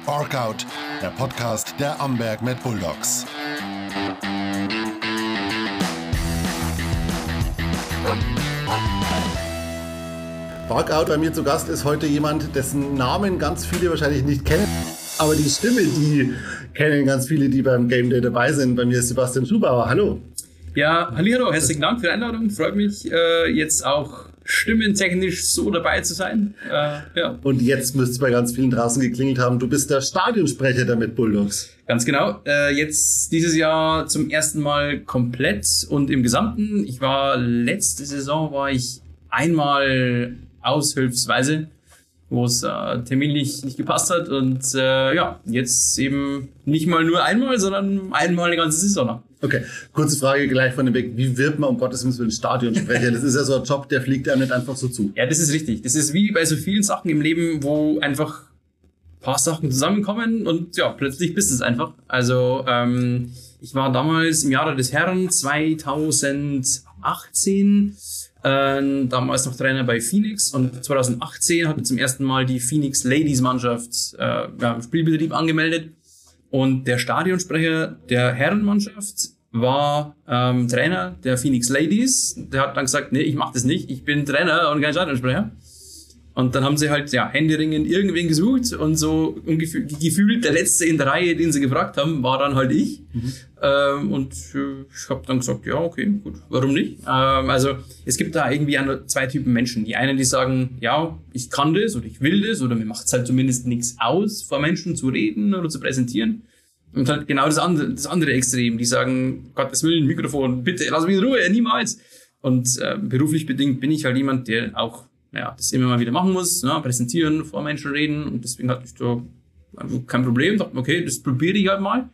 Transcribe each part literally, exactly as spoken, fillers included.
Orkout, der Podcast der Amberg Mad Bulldogs. Orkout, bei mir zu Gast ist heute jemand, dessen Namen ganz viele wahrscheinlich nicht kennen. Aber die Stimme, die kennen ganz viele, die beim Game Day dabei sind. Bei mir ist Sebastian Schubauer. Hallo. Ja, hallo, herzlichen Dank für die Einladung. Freut mich, äh, jetzt auch stimmentechnisch so dabei zu sein. Äh, ja. Und jetzt müsste es bei ganz vielen draußen geklingelt haben. Du bist der Stadionsprecher der Mad Bulldogs. Ganz genau. Äh, jetzt dieses Jahr zum ersten Mal komplett und im Gesamten. Ich war letzte Saison war ich einmal aushilfsweise, wo es äh, terminlich nicht gepasst hat. Und äh, ja, jetzt eben nicht mal nur einmal, sondern einmal eine ganze Saison lang. Okay, kurze Frage gleich von dem Weg. Wie wird man um Gottes Willen für einen Stadionsprecher? Das ist ja so ein Job, der fliegt einem nicht einfach so zu. Ja, das ist richtig. Das ist wie bei so vielen Sachen im Leben, wo einfach ein paar Sachen zusammenkommen und ja, plötzlich bist es einfach. Also ähm, ich war damals im Jahre des Herrn zweitausendachtzehn, äh, damals noch Trainer bei Phoenix, und zweitausendachtzehn hatte zum ersten Mal die Phoenix Ladies Mannschaft äh, ja, im Spielbetrieb angemeldet. Und der Stadionsprecher der Herrenmannschaft war ähm, Trainer der Phoenix Ladies. Der hat dann gesagt, nee, ich mach das nicht, ich bin Trainer und kein Stadionsprecher. Und dann haben sie halt ja händeringend irgendwen gesucht und so ungefähr, gefühlt der Letzte in der Reihe, den sie gefragt haben, war dann halt ich. Mhm. Ähm, und äh, ich habe dann gesagt, ja, okay, gut, warum nicht? Ähm, also es gibt da irgendwie nur zwei Typen Menschen. Die einen, die sagen, ja, ich kann das oder ich will das oder mir macht es halt zumindest nichts aus, vor Menschen zu reden oder zu präsentieren. Und halt genau das andere, das andere Extrem, die sagen, Gottes Willen, Mikrofon, bitte, lass mich in Ruhe, niemals. Und äh, beruflich bedingt bin ich halt jemand, der auch ja, das immer mal wieder machen muss, ne, präsentieren, vor Menschen reden, und deswegen hatte ich da also kein Problem, dachte, okay, das probiere ich halt mal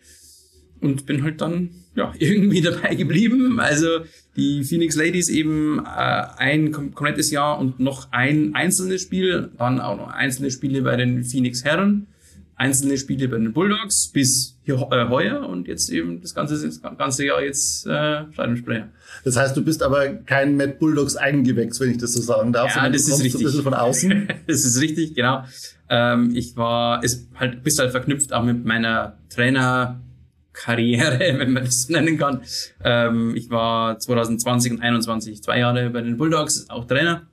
und bin halt dann ja irgendwie dabei geblieben. Also die Phoenix Ladies eben äh, ein kom- komplettes Jahr und noch ein einzelnes Spiel, dann auch noch einzelne Spiele bei den Phoenix Herren, einzelne Spiele bei den Bulldogs bis hier, äh, heuer und jetzt eben das ganze, das ganze Jahr jetzt äh, Stadionsprecher. Das heißt, du bist aber kein Mad Bulldogs Eigengewächs, wenn ich das so sagen darf. Ja, das du ist richtig. Ein bisschen von außen. Das ist richtig, genau. Ähm, ich war, ist halt, bist halt verknüpft auch mit meiner Trainerkarriere, wenn man das nennen kann. Ähm, ich war zwanzig zwanzig und einundzwanzig zwei Jahre bei den Bulldogs, auch Trainer.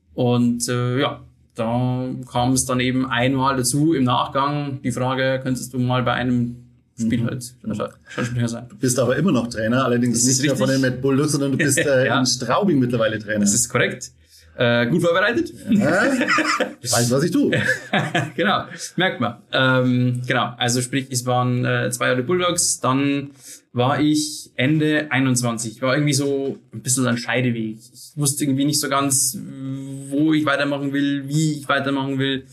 Und äh, ja, da kam es dann eben einmal dazu im Nachgang die Frage, könntest du mal bei einem Spiel mhm. halt Stadionsprecher sein. Du bist aber immer noch Trainer, allerdings nicht mehr von den Mad Bulldogs, sondern du bist äh, ja. in Straubing mittlerweile Trainer. Das ist korrekt. Äh, gut vorbereitet. Ja, ich weiß, was ich tue. Genau, merkt man. Ähm, genau, also sprich, es waren äh, zwei Jahre Bulldogs, dann war ich Ende einundzwanzig. War irgendwie so ein bisschen ein Scheideweg. Ich wusste irgendwie nicht so ganz, wo ich weitermachen will, wie ich weitermachen will.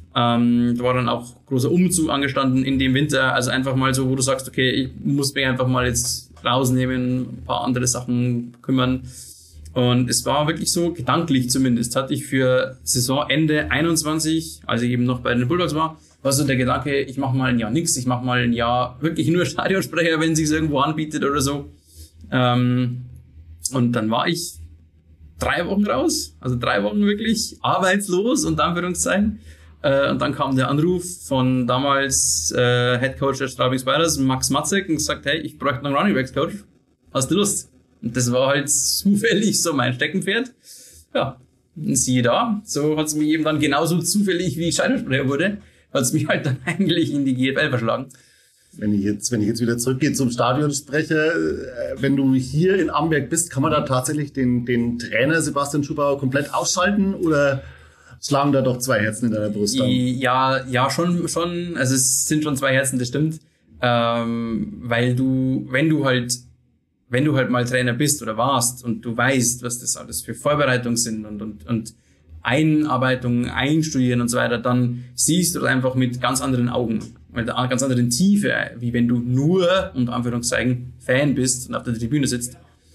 Ähm, da war dann auch großer Umzug angestanden in dem Winter. Also einfach mal so, wo du sagst, okay, ich muss mich einfach mal jetzt rausnehmen, ein paar andere Sachen kümmern. Und es war wirklich so, gedanklich zumindest, hatte ich für Saisonende einundzwanzig, als ich eben noch bei den Bulldogs war, war so der Gedanke, ich mache mal ein Jahr nichts, ich mache mal ein Jahr wirklich nur Stadionsprecher, wenn es sich irgendwo anbietet oder so. Ähm, und dann war ich drei Wochen raus, also drei Wochen wirklich arbeitslos, unter Anführungszeichen. Äh, und dann kam der Anruf von damals äh, Head Coach der Straubing Spiders, Max Matzek, und gesagt, hey, ich bräuchte einen Running Backs Coach, hast du Lust? Und das war halt zufällig so mein Steckenpferd. Ja, und siehe da, so hat es mich eben dann genauso zufällig, wie ich Stadionsprecher wurde, hat es mich halt dann eigentlich in die G F L verschlagen. Wenn ich jetzt, wenn ich jetzt wieder zurückgehe zum Stadionsprecher, wenn du hier in Amberg bist, kann man da tatsächlich den, den Trainer Sebastian Schubauer komplett ausschalten, oder schlagen da doch zwei Herzen in deiner Brust an? Ja, ja, schon, schon. Also es sind schon zwei Herzen, das stimmt. Ähm, weil du, wenn du halt, wenn du halt mal Trainer bist oder warst und du weißt, was das alles für Vorbereitungen sind und, und, und Einarbeitung, Einstudieren und so weiter, dann siehst du das einfach mit ganz anderen Augen, mit einer ganz anderen Tiefe, wie wenn du nur, unter Anführungszeichen, Fan bist und auf der Tribüne sitzt.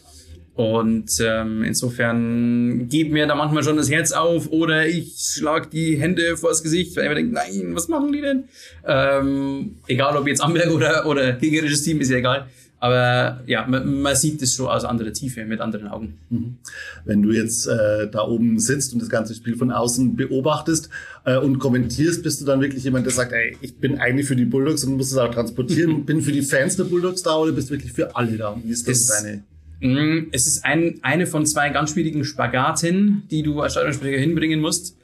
Und ähm, insofern geht mir da manchmal schon das Herz auf oder ich schlag die Hände vors Gesicht, weil ich mir denke, nein, was machen die denn? Ähm, egal ob jetzt Amberg oder, oder gegnerisches Team, ist ja egal. Aber ja, man, man sieht es schon aus anderer Tiefe, mit anderen Augen. Mhm. Wenn du jetzt äh, da oben sitzt und das ganze Spiel von außen beobachtest äh, und kommentierst, bist du dann wirklich jemand, der sagt, ey, ich bin eigentlich für die Bulldogs und muss es auch transportieren, bin für die Fans der Bulldogs da oder bist du wirklich für alle da? Wie ist das, das deine... Es ist ein, eine von zwei ganz schwierigen Spagaten, die du als Stadionsprecher hinbringen musst.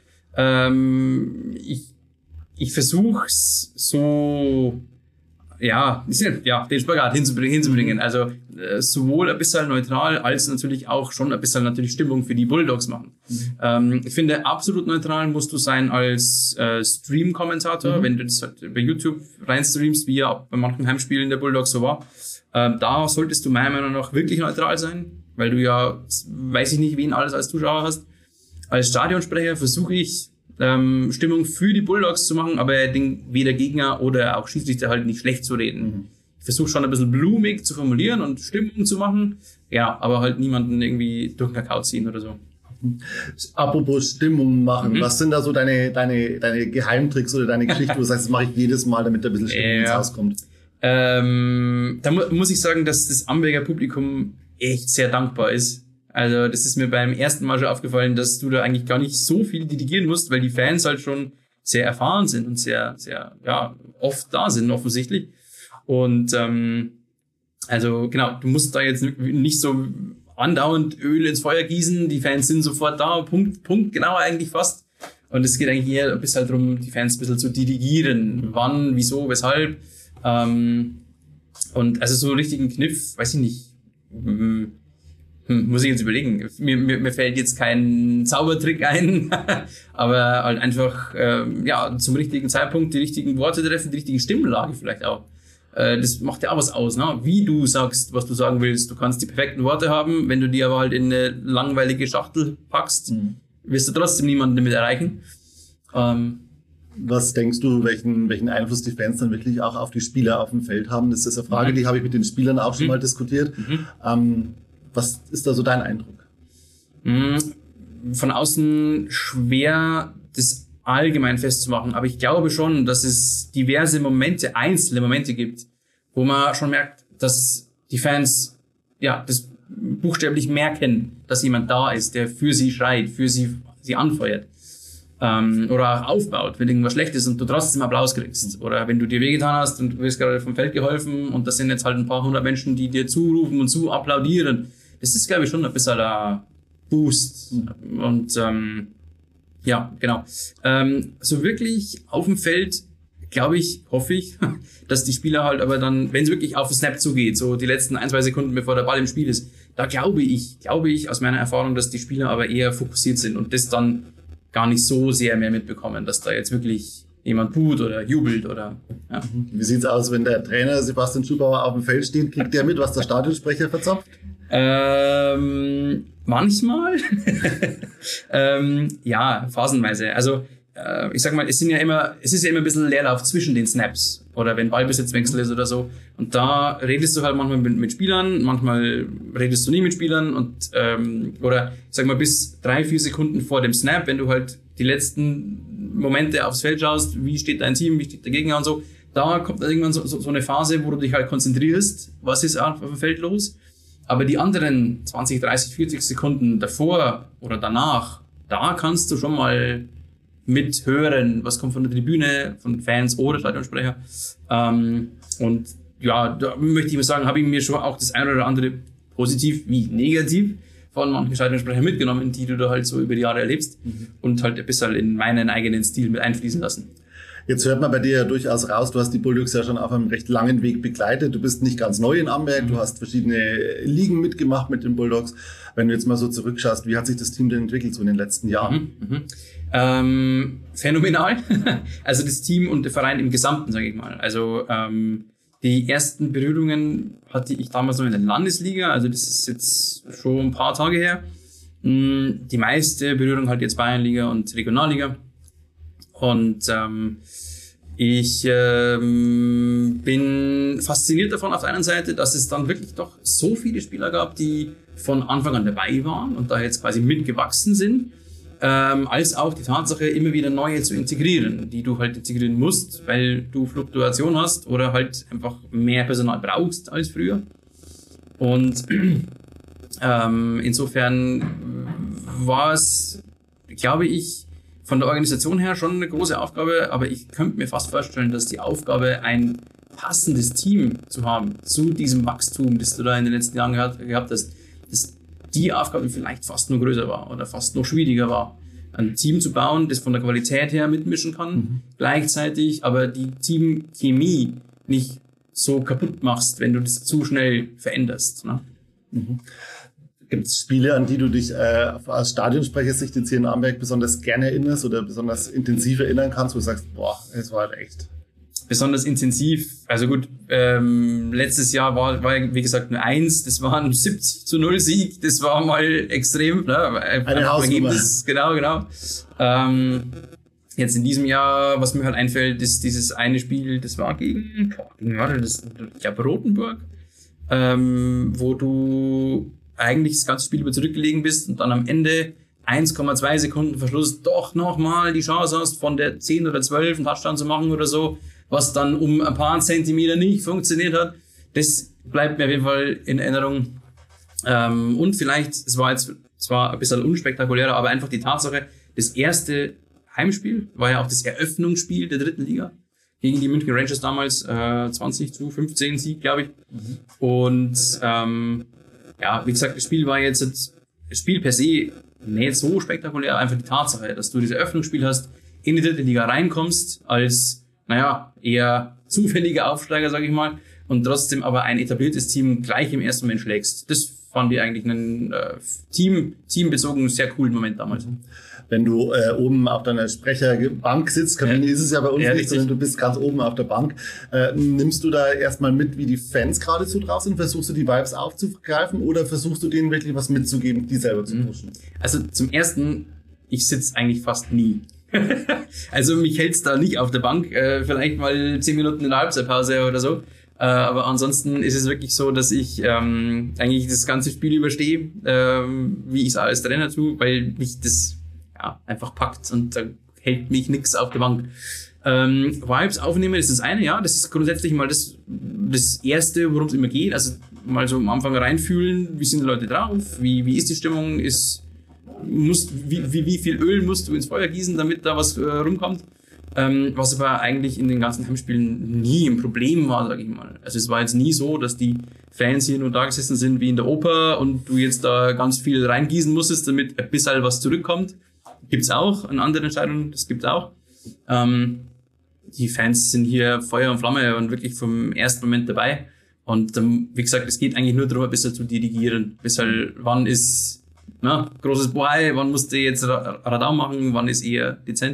Ähm, ich ich versuche es so... Ja, ja, den Spagat hinzubringen, hinzubringen. Also äh, sowohl ein bisschen neutral als natürlich auch schon ein bisschen natürlich Stimmung für die Bulldogs machen. Mhm. Ähm, ich finde, absolut neutral musst du sein als äh, Stream-Kommentator, mhm. wenn du das halt bei YouTube reinstreamst, wie ja bei manchen Heimspielen der Bulldogs so war. Ähm, da solltest du meiner Meinung nach wirklich neutral sein, weil du ja, weiß ich nicht, wen alles als Zuschauer hast. Als Stadionsprecher versuche ich, Ähm, Stimmung für die Bulldogs zu machen, aber den, weder Gegner oder auch Schiedsrichter halt nicht schlecht zu reden. Mhm. Ich versuche schon ein bisschen blumig zu formulieren und Stimmung zu machen, ja, aber halt niemanden irgendwie durch den Kakao ziehen oder so. Apropos Stimmung machen, mhm. was sind da so deine, deine, deine Geheimtricks oder deine Geschichte, wo du sagst, das mache ich jedes Mal, damit da ein bisschen Stimmung ja. ins Haus kommt? Ähm, da mu- muss ich sagen, dass das Amberger Publikum echt sehr dankbar ist. Also das ist mir beim ersten Mal schon aufgefallen, dass du da eigentlich gar nicht so viel dirigieren musst, weil die Fans halt schon sehr erfahren sind und sehr, sehr, ja, oft da sind offensichtlich. Und ähm, also genau, du musst da jetzt nicht so andauernd Öl ins Feuer gießen, die Fans sind sofort da, Punkt, Punkt, genau eigentlich fast. Und es geht eigentlich eher ein bisschen halt darum, die Fans ein bisschen zu dirigieren, wann, wieso, weshalb. Ähm, und also so einen richtigen Kniff, weiß ich nicht, hm, muss ich jetzt überlegen. Mir, mir, mir fällt jetzt kein Zaubertrick ein, aber halt einfach ähm, ja zum richtigen Zeitpunkt die richtigen Worte treffen, die richtige Stimmlage vielleicht auch. Äh, das macht ja auch was aus, ne? Wie du sagst, was du sagen willst. Du kannst die perfekten Worte haben, wenn du die aber halt in eine langweilige Schachtel packst, mhm. wirst du trotzdem niemanden damit erreichen. Ähm, Was denkst du, welchen, welchen Einfluss die Fans dann wirklich auch auf die Spieler auf dem Feld haben? Das ist eine Frage, mhm. die habe ich mit den Spielern auch schon mhm. mal diskutiert. Mhm. Ähm, Was ist da so dein Eindruck? Von außen schwer, das allgemein festzumachen, aber ich glaube schon, dass es diverse Momente, einzelne Momente gibt, wo man schon merkt, dass die Fans ja das buchstäblich merken, dass jemand da ist, der für sie schreit, für sie sie anfeuert. Ähm, oder auch aufbaut, wenn irgendwas schlecht ist und du trotzdem Applaus kriegst. Oder wenn du dir wehgetan hast und du wirst gerade vom Feld geholfen und das sind jetzt halt ein paar hundert Menschen, die dir zurufen und zu applaudieren. Das ist, glaube ich, schon ein bisschen ein Boost. Und ähm, ja, genau. Ähm, so wirklich auf dem Feld, glaube ich, hoffe ich, dass die Spieler halt aber dann, wenn es wirklich auf den Snap zugeht, so die letzten ein, zwei Sekunden, bevor der Ball im Spiel ist, da glaube ich, glaube ich aus meiner Erfahrung, dass die Spieler aber eher fokussiert sind und das dann gar nicht so sehr mehr mitbekommen, dass da jetzt wirklich jemand buht oder jubelt oder ja. Wie sieht's aus, wenn der Trainer Sebastian Schubauer auf dem Feld steht? Kriegt der mit, was der Stadionsprecher verzapft? Ähm, manchmal. ähm, ja, phasenweise. Also äh, ich sag mal, es sind ja immer, es ist ja immer ein bisschen Leerlauf zwischen den Snaps oder wenn Ballbesitzwechsel ist oder so. Und da redest du halt manchmal mit, mit Spielern, manchmal redest du nie mit Spielern und ähm, oder ich sag mal bis drei, vier Sekunden vor dem Snap, wenn du halt die letzten Momente aufs Feld schaust, wie steht dein Team, wie steht der Gegner und so, da kommt dann irgendwann so, so, so eine Phase, wo du dich halt konzentrierst, was ist auf dem Feld los. Aber die anderen zwanzig, dreißig, vierzig Sekunden davor oder danach, da kannst du schon mal mithören, was kommt von der Tribüne, von Fans oder Stadionsprecher. Ähm, und ja, da möchte ich mal sagen, habe ich mir schon auch das eine oder andere positiv wie negativ von manchen Stadionsprechern mitgenommen, die du da halt so über die Jahre erlebst mhm. und halt ein bisschen in meinen eigenen Stil mit einfließen lassen. Jetzt hört man bei dir ja durchaus raus, du hast die Bulldogs ja schon auf einem recht langen Weg begleitet. Du bist nicht ganz neu in Amberg, mhm. du hast verschiedene Ligen mitgemacht mit den Bulldogs. Wenn du jetzt mal so zurückschaust, wie hat sich das Team denn entwickelt so in den letzten Jahren? Mhm. Mhm. Ähm, phänomenal. Also das Team und der Verein im Gesamten, sage ich mal. Also ähm, die ersten Berührungen hatte ich damals noch in der Landesliga, also das ist jetzt schon ein paar Tage her. Die meiste Berührung halt jetzt Bayernliga und Regionalliga. Und ähm, ich ähm, bin fasziniert davon auf der einen Seite, dass es dann wirklich doch so viele Spieler gab, die von Anfang an dabei waren und da jetzt quasi mitgewachsen sind, ähm, als auch die Tatsache, immer wieder neue zu integrieren, die du halt integrieren musst, weil du Fluktuation hast oder halt einfach mehr Personal brauchst als früher. Und ähm, insofern war es, glaube ich, von der Organisation her schon eine große Aufgabe, aber ich könnte mir fast vorstellen, dass die Aufgabe, ein passendes Team zu haben zu diesem Wachstum, das du da in den letzten Jahren gehabt, gehabt hast, dass die Aufgabe vielleicht fast noch größer war oder fast noch schwieriger war. Ein Team zu bauen, das von der Qualität her mitmischen kann, mhm. gleichzeitig aber die Teamchemie nicht so kaputt machst, wenn du das zu schnell veränderst. Ne? Mhm. Gibt es Spiele, an die du dich äh, aus Stadionsprechersicht jetzt hier in Amberg besonders gerne erinnerst oder besonders intensiv erinnern kannst, wo du sagst, boah, es war halt echt... Besonders intensiv, also gut, ähm, letztes Jahr war, war wie gesagt nur eins, das war ein siebzig zu null Sieg, das war mal extrem, ne? Eine Hausnummer. Genau, genau. Ähm, jetzt in diesem Jahr, was mir halt einfällt, ist dieses eine Spiel, das war gegen, boah, gegen warte, das, ich glaube Rotenburg, ähm, wo du eigentlich das ganze Spiel über zurückgelegen bist und dann am Ende eins Komma zwei Sekunden Verschluss doch nochmal die Chance hast, von der zehn oder zwölf einen Touchdown zu machen oder so, was dann um ein paar Zentimeter nicht funktioniert hat. Das bleibt mir auf jeden Fall in Erinnerung. Ähm, und vielleicht, es war jetzt zwar ein bisschen unspektakulärer, aber einfach die Tatsache, das erste Heimspiel war ja auch das Eröffnungsspiel der dritten Liga gegen die München Rangers damals, äh, zwanzig zu fünfzehn Sieg, glaube ich. Mhm. Und ähm, ja, wie gesagt, das Spiel war jetzt, das Spiel per se nicht so spektakulär, einfach die Tatsache, dass du dieses Eröffnungsspiel hast, in die dritte Liga reinkommst, als naja, eher zufälliger Aufsteiger, sage ich mal, und trotzdem aber ein etabliertes Team gleich im ersten Moment schlägst. Das fand ich eigentlich einen äh, Team, teambezogen sehr coolen Moment damals. Wenn du äh, oben auf deiner Sprecherbank sitzt, Kabine ja. ist es ja bei uns ja, nicht, richtig. Sondern du bist ganz oben auf der Bank, äh, nimmst du da erstmal mit, wie die Fans gerade so drauf sind? Versuchst du die Vibes aufzugreifen oder versuchst du denen wirklich was mitzugeben, die selber zu pushen? Also zum Ersten, ich sitze eigentlich fast nie. Also mich hält's da nicht auf der Bank, äh, vielleicht mal zehn Minuten in der Halbzeitpause oder so. Äh, aber ansonsten ist es wirklich so, dass ich ähm, eigentlich das ganze Spiel überstehe, ähm, wie ich es als Trainer tue, weil mich das ja einfach packt und da hält mich nix auf der Bank. Ähm, Vibes aufnehmen ist das eine, ja, das ist grundsätzlich mal das, das Erste, worum es immer geht. Also mal so am Anfang reinfühlen, wie sind die Leute drauf, wie, wie ist die Stimmung, ist Musst, wie, wie, wie viel Öl musst du ins Feuer gießen, damit da was äh, rumkommt. Ähm, was aber eigentlich in den ganzen Heimspielen nie ein Problem war, sage ich mal. Also es war jetzt nie so, dass die Fans hier nur da gesessen sind wie in der Oper und du jetzt da ganz viel reingießen musstest, damit ein bisschen was zurückkommt. Gibt's auch, an anderen Entscheidungen, das gibt's auch. Ähm, die Fans sind hier Feuer und Flamme und wirklich vom ersten Moment dabei. Und ähm, wie gesagt, es geht eigentlich nur darum, ein bisschen zu dirigieren. Bis halt, wann ist Na, großes Boy, wann musst du jetzt Radau machen, wann ist eher dezent.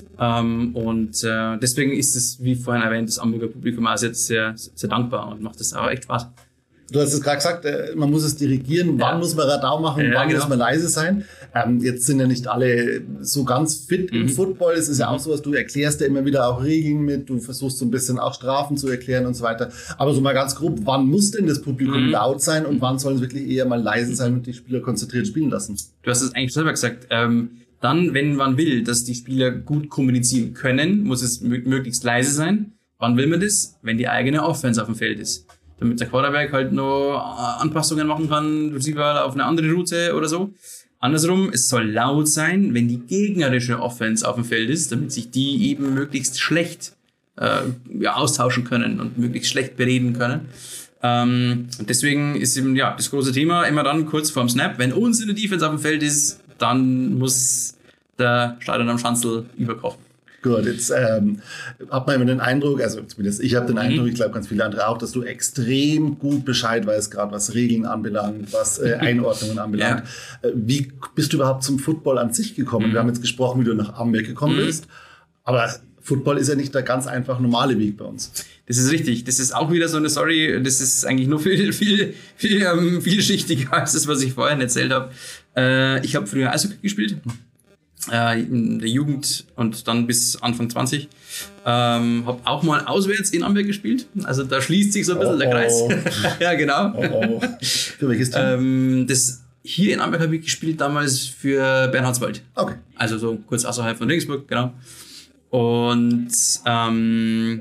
Ähm, und äh, deswegen ist es, wie vorhin erwähnt, das Hamburger Publikum auch jetzt sehr, sehr dankbar und macht das auch echt Spaß. Du hast es gerade gesagt, man muss es dirigieren, wann ja. muss man Radau machen, ja, wann genau. muss man leise sein. Ähm, jetzt sind ja nicht alle so ganz fit mhm. im Football. Es ist ja auch so, was du erklärst ja immer wieder auch Regeln mit, du versuchst so ein bisschen auch Strafen zu erklären und so weiter. Aber so mal ganz grob, wann muss denn das Publikum mhm. laut sein und wann soll es wirklich eher mal leise sein und die Spieler konzentriert spielen lassen? Du hast es eigentlich selber gesagt. Ähm, dann, wenn man will, dass die Spieler gut kommunizieren können, muss es m- möglichst leise sein. Wann will man das? Wenn die eigene Offense auf dem Feld ist. Damit der Quarterback halt noch Anpassungen machen kann, Receiver auf eine andere Route oder so. Andersrum, es soll laut sein, wenn die gegnerische Offense auf dem Feld ist, damit sich die eben möglichst schlecht äh, ja, austauschen können und möglichst schlecht bereden können. Ähm, und deswegen ist eben ja das große Thema immer dann kurz vorm Snap, wenn unsere Defense auf dem Feld ist, dann muss der Stadion am Schanzel überkochen. Gut, jetzt ähm, hat man immer den Eindruck, also zumindest ich habe den Eindruck, ich glaube ganz viele andere auch, dass du extrem gut Bescheid weißt, gerade was Regeln anbelangt, was äh, Einordnungen anbelangt. Ja. Äh, wie bist du überhaupt zum Football an sich gekommen? Mhm. Wir haben jetzt gesprochen, wie du nach Amberg gekommen mhm. bist, aber Football ist ja nicht der ganz einfach normale Weg bei uns. Das ist richtig. Das ist auch wieder so eine Story, das ist eigentlich nur viel, viel, viel ähm, vielschichtiger als das, was ich vorhin erzählt habe. Äh, ich habe früher Eishockey gespielt. In der Jugend und dann bis Anfang zwanzig. Ähm, habe auch mal auswärts in Amberg gespielt. Also da schließt sich so ein bisschen oh, der Kreis. Oh. Ja, genau. Oh, oh. Für welches Team? Ähm, das hier in Amberg habe ich gespielt damals für Bernhardswald. Okay. Also so kurz außerhalb von Regensburg, genau. Und ähm,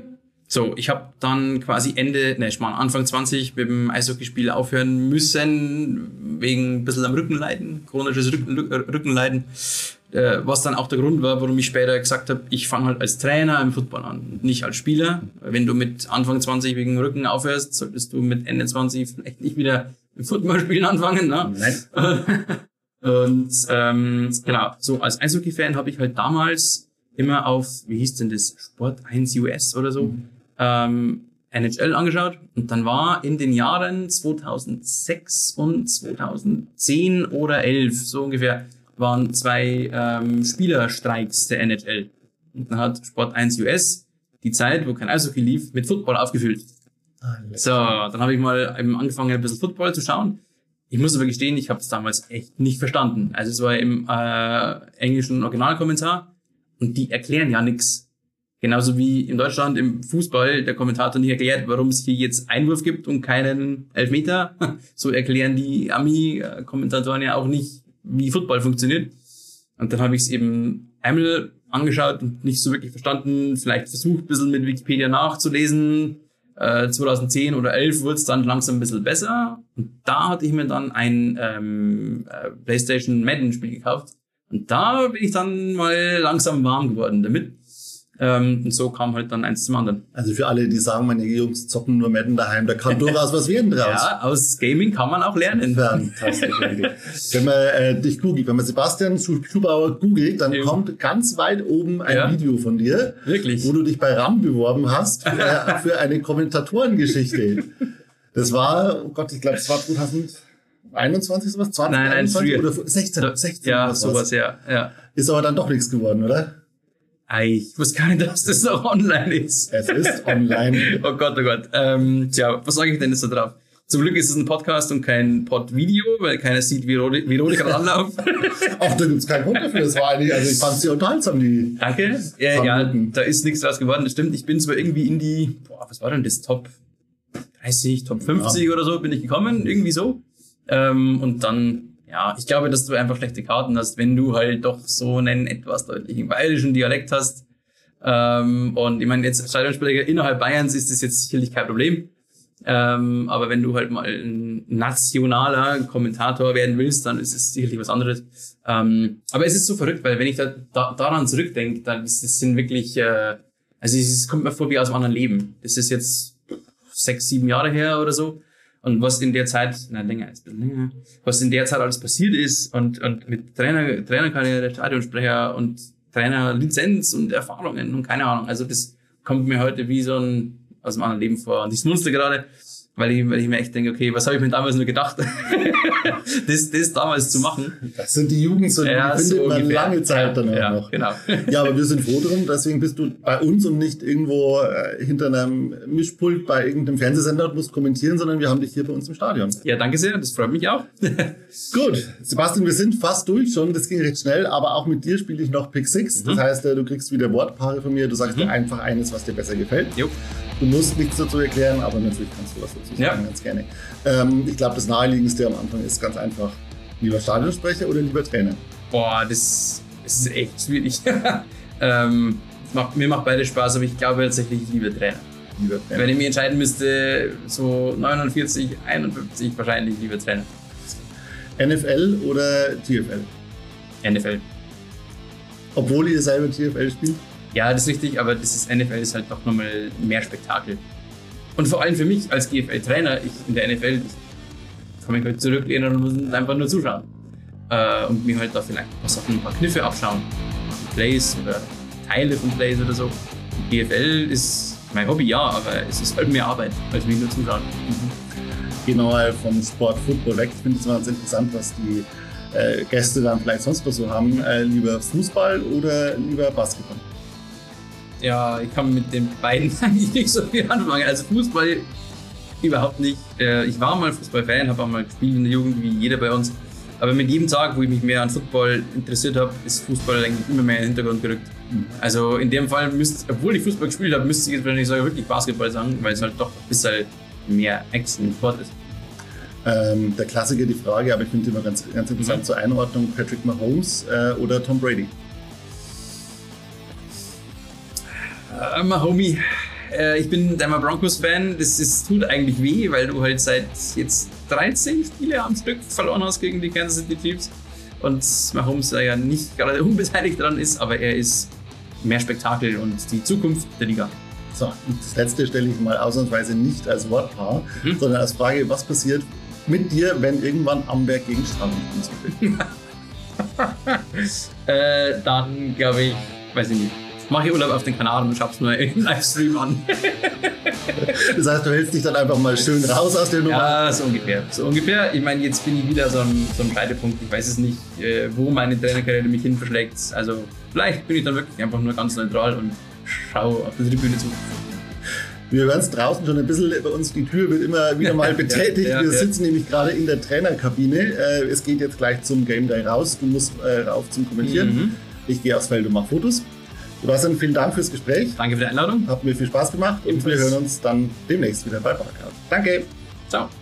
So, ich habe dann quasi Ende, ne, ich meine Anfang zwanzig mit dem Eishockeyspiel aufhören müssen, wegen ein bisschen am Rückenleiden, chronisches Rücken, Rückenleiden, äh, was dann auch der Grund war, warum ich später gesagt habe, ich fange halt als Trainer im Football an, nicht als Spieler. Wenn du mit Anfang zwanzig wegen Rücken aufhörst, solltest du mit Ende zwanzig vielleicht nicht wieder im Footballspielen anfangen. Ne? Nein. Und ähm, genau, so als Eishockey-Fan habe ich halt damals immer auf, wie hieß denn das, Sport eins U S oder so, mhm. ähm, N H L angeschaut. Und dann war in den Jahren zweitausendsechs und zweitausendzehn oder elf, so ungefähr, waren zwei ähm, Spielerstreiks der N H L. Und dann hat Sport eins U S die Zeit, wo kein Eishockey lief, mit Football aufgefüllt. Alles. So, dann habe ich mal eben angefangen, ein bisschen Football zu schauen. Ich muss aber gestehen, ich habe es damals echt nicht verstanden. Also es war im äh, englischen Originalkommentar und die erklären ja nichts. Genauso wie in Deutschland im Fußball der Kommentator nicht erklärt, warum es hier jetzt Einwurf gibt und keinen Elfmeter. So erklären die Ami-Kommentatoren ja auch nicht, wie Football funktioniert. Und dann habe ich es eben einmal angeschaut und nicht so wirklich verstanden. Vielleicht versucht, ein bisschen mit Wikipedia nachzulesen. Äh, zweitausendzehn oder elf wurde es dann langsam ein bisschen besser. Und da hatte ich mir dann ein ähm, äh, PlayStation Madden-Spiel gekauft. Und da bin ich dann mal langsam warm geworden damit. Ähm, und so kam halt dann eins zum anderen. Also für alle, die sagen, meine Jungs zocken nur Madden daheim, da kann durchaus was werden draus. Ja, aus Gaming kann man auch lernen. Fantastisch. Wenn man äh, dich googelt, wenn man Sebastian Schubauer googelt, dann ja. kommt ganz weit oben ein ja. Video von dir, wirklich, wo du dich bei RAM beworben hast für, äh, für eine Kommentatorengeschichte. Das war, oh Gott, ich glaube, es war zweitausendeinundzwanzig sowas? zwanzig, nein, nein, einundzwanzig oder sechzehn, sechzehn ja, sowas, ja, ja. Ist aber dann doch nichts geworden, oder? Ich wusste gar nicht, dass das noch online ist. Es ist online. Oh Gott, oh Gott. Ähm, tja, was sage ich denn jetzt da drauf? Zum Glück ist es ein Podcast und kein Pod-Video, weil keiner sieht, wie Rodi, wie Rodi gerade anlaufen. Ach, da gibt's keinen Grund dafür. Das war eigentlich, also ich fand es sehr unterhaltsam, die. Danke. Ja, ja, da ist nichts draus geworden. Das stimmt. Ich bin zwar irgendwie in die, boah, was war denn das? Top dreißig, Top fünfzig ja. oder so bin ich gekommen. Irgendwie so. Ähm, und dann, ja, ich glaube, dass du einfach schlechte Karten hast, wenn du halt doch so einen etwas deutlichen bayerischen Dialekt hast. Ähm, und ich meine, jetzt Stadionsprecher innerhalb Bayerns ist das jetzt sicherlich kein Problem. Ähm, aber wenn du halt mal ein nationaler Kommentator werden willst, dann ist es sicherlich was anderes. Ähm, aber es ist so verrückt, weil wenn ich da, da daran zurückdenke, dann ist das sind wirklich, äh, also es kommt mir vor wie aus einem anderen Leben. Das ist jetzt sechs, sieben Jahre her oder so. Und was in der Zeit, na länger, ein bisschen länger, was in der Zeit alles passiert ist und, und mit Trainer, Trainerkarriere, Stadionsprecher und Trainerlizenz und Erfahrungen und keine Ahnung. Also das kommt mir heute wie so ein aus dem anderen Leben vor. Und ich schmunzle gerade, weil ich, weil ich mir echt denke, okay, was habe ich mir damals nur gedacht, das, das damals zu machen. Das sind die Jugendsünden, ja, die findet so man ungefähr. lange Zeit dann auch ja, noch. Genau. Ja, aber wir sind froh drum, deswegen bist du bei uns und nicht irgendwo äh, hinter einem Mischpult bei irgendeinem Fernsehsender und musst kommentieren, sondern wir haben dich hier bei uns im Stadion. Ja, danke sehr, das freut mich auch. Gut, Sebastian, wir sind fast durch schon, das ging recht schnell, aber auch mit dir spiele ich noch Pick Six. Das mhm. heißt, äh, du kriegst wieder Wortpaare von mir, du sagst mhm. dir einfach eines, was dir besser gefällt. Jo. Du musst nichts dazu erklären, aber natürlich kannst du was dazu sagen, ja. ganz gerne. Ähm, ich glaube, das Naheliegendste am Anfang ist ganz einfach, lieber Stadionsprecher oder lieber Trainer? Boah, das, das ist echt schwierig. ähm, macht, mir macht beide Spaß, aber ich glaube tatsächlich lieber Trainer. Lieber Trainer. Wenn ich mich entscheiden müsste, so neunundvierzig, einundfünfzig, wahrscheinlich lieber Trainer. N F L oder T F L? N F L. Obwohl ihr selber T F L spielt? Ja, das ist richtig, aber das ist, N F L ist halt doch nochmal mehr Spektakel. Und vor allem für mich als G F L-Trainer, ich in der N F L, ich kann mich halt zurücklehnen und muss einfach nur zuschauen. Äh, und mir halt da vielleicht was auf ein paar Kniffe abschauen. Plays oder Teile von Plays oder so. Die G F L ist mein Hobby, ja, aber es ist halt mehr Arbeit, als mich nur zuschauen. Mhm. Gehen wir mal vom Sport Football weg. Ich finde es ganz interessant, was die äh, Gäste dann vielleicht sonst noch so haben. Äh, lieber Fußball oder lieber Basketball? Ja, ich kann mit den beiden eigentlich nicht so viel anfangen. Also Fußball überhaupt nicht. Ich war mal Fußballfan, habe auch mal gespielt in der Jugend, wie jeder bei uns. Aber mit jedem Tag, wo ich mich mehr an Football interessiert habe, ist Fußball eigentlich immer mehr in den Hintergrund gerückt. Also in dem Fall, müsst, obwohl ich Fußball gespielt habe, müsste ich jetzt wahrscheinlich sogar wirklich Basketball sagen, weil es halt doch ein bisschen mehr Action im Sport ist. Ähm, der Klassiker, die Frage, aber ich finde immer ganz, ganz interessant mhm. zur Einordnung, Patrick Mahomes äh, oder Tom Brady? Uh, Mahomes, äh, ich bin Denver Broncos-Fan. Das ist, tut eigentlich weh, weil du halt seit jetzt dreizehn Spiele am Stück verloren hast gegen die Kansas City Chiefs. Und Mahomes ja nicht gerade unbeteiligt dran ist, aber er ist mehr Spektakel und die Zukunft der Liga. So, und das letzte stelle ich mal ausnahmsweise nicht als Wortpaar, mhm. sondern als Frage, was passiert mit dir, wenn irgendwann Amberg gegen Straubing spielt? äh, dann glaube ich, weiß ich nicht, mache ich Urlaub auf den Kanaren und schaff's nur im Livestream an. Das heißt, du hältst dich dann einfach mal schön raus aus der Nummer? Ja, so ungefähr. So ungefähr. Ich meine, jetzt bin ich wieder so ein, so ein Scheidepunkt. Ich weiß es nicht, äh, wo meine Trainerkarriere mich hin verschlägt. Also vielleicht bin ich dann wirklich einfach nur ganz neutral und schaue auf die Tribüne zu. Wir hören es draußen schon ein bisschen, bei uns die Tür wird immer wieder mal betätigt. ja, ja, Wir ja. sitzen nämlich gerade in der Trainerkabine. Äh, es geht jetzt gleich zum Game Day raus. Du musst äh, rauf zum Kommentieren. Mhm. Ich gehe aufs Feld und mache Fotos. Sebastian, vielen Dank fürs Gespräch. Danke für die Einladung. Hat mir viel Spaß gemacht. Ebenfalls. Und wir hören uns dann demnächst wieder bei Barcard. Danke. Ciao.